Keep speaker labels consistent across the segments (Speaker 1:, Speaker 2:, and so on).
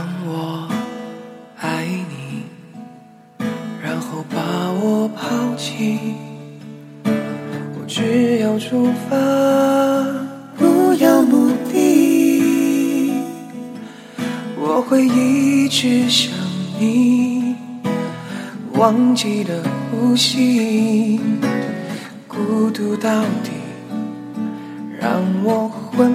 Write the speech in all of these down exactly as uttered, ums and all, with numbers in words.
Speaker 1: 我爱你，然后把我抛弃。我只要出发，不要目的。我会一直想你，忘记了呼吸，孤独到底让我昏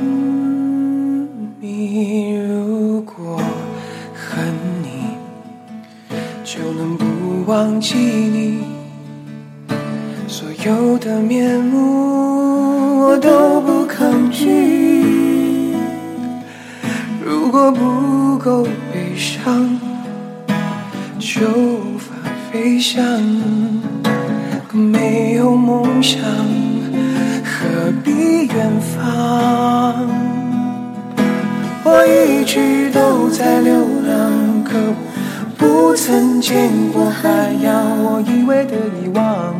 Speaker 1: 迷。如果恨你，就能不忘记你，所有的面目我都不抗拒。如果不够悲伤，就无法飞翔。可没有梦想，何必远方？我一直都在流浪，可我不曾见过海洋。我以为的遗忘，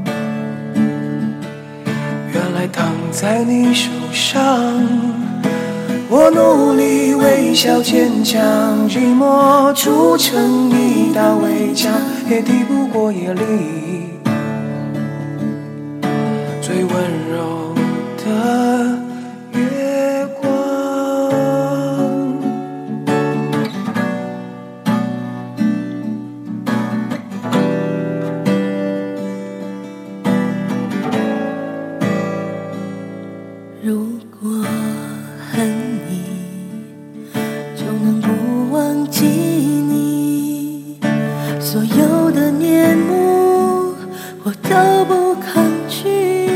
Speaker 1: 原来躺在你手上。我努力微笑坚强，寂寞筑成一道围墙，也抵不过夜里最温柔的月光。
Speaker 2: 如果恨你，就能不忘记你，所有的面目我都不抗拒。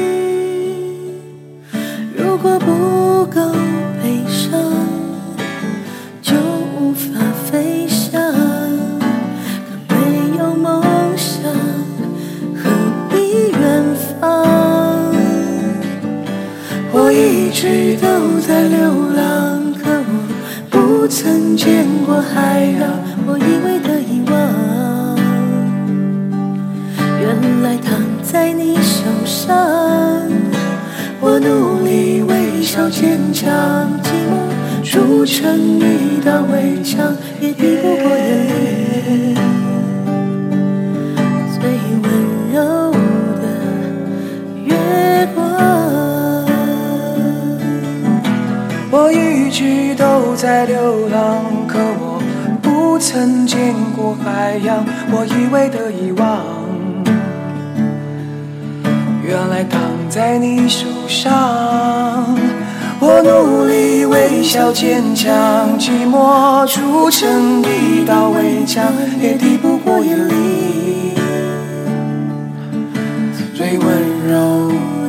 Speaker 2: 如果不够悲伤，就无法飞翔。可没有梦想，何必远方？我一直都在流浪，可我不曾见过海洋。我以为的遗忘，原来躺在你手上。我努力微笑坚强，寂寞筑成一道围墙，也抵不过眼里最温柔的月光。
Speaker 1: 我一直都在流浪，可我不曾见过海洋。我以为的遗忘，原来躺在你手上。我努力微笑坚强，寂寞筑成一道围墙，也抵不过夜里最温柔